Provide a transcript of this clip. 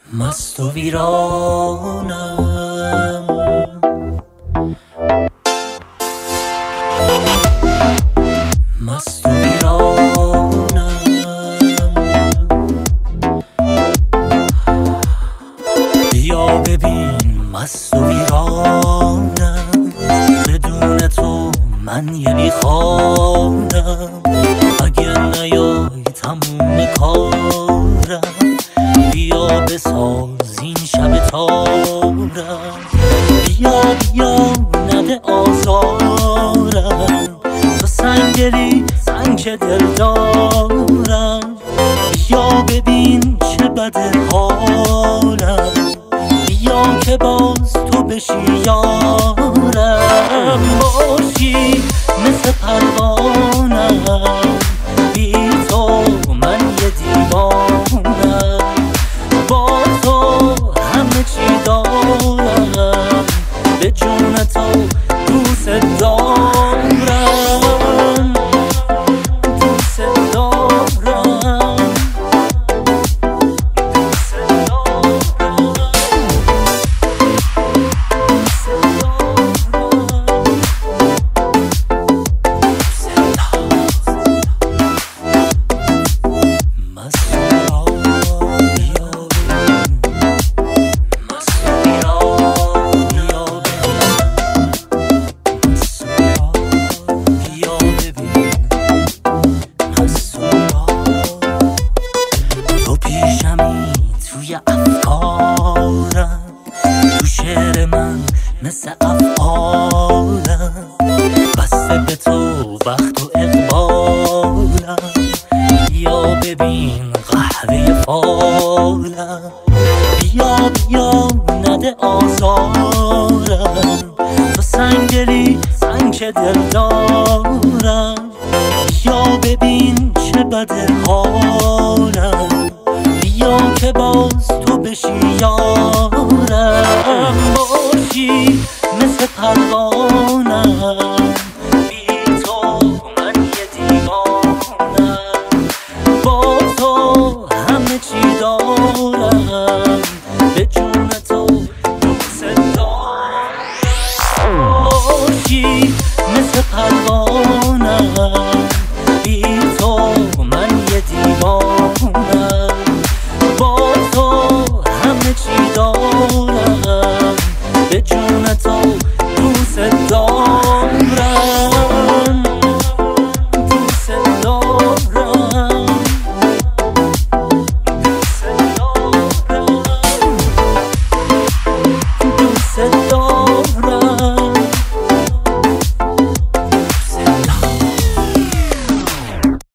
مست و ویرانم، مست و ویرانم. بیا ببین مست و ویرانم، بدون تو من یه بیخوانم. اگه نیای تموم کارم، بیا بساز این شب تارم. بیا بیا نده آزارم، تو سنگری سنگ دل دارم. بیا ببین چه بده حالم، بیا که باز تو بشی یارم. باشی مثل پروانم، بی تو من یه دیوانم. با تو همه چی دارم، به جون تو دوست دارم، دوست دارم، دوست دارم، توی افکارم، تو شعر من مثل افعالم. بسته به تو وقت و اقبالم، بیا ببین قهوه فالم. بیا بیا نده آزارم، تو سنگری سنگ دل دارم. بیا ببین چه بده حالم، بیا که باز تو بشی یارم. باشی مثل پروانه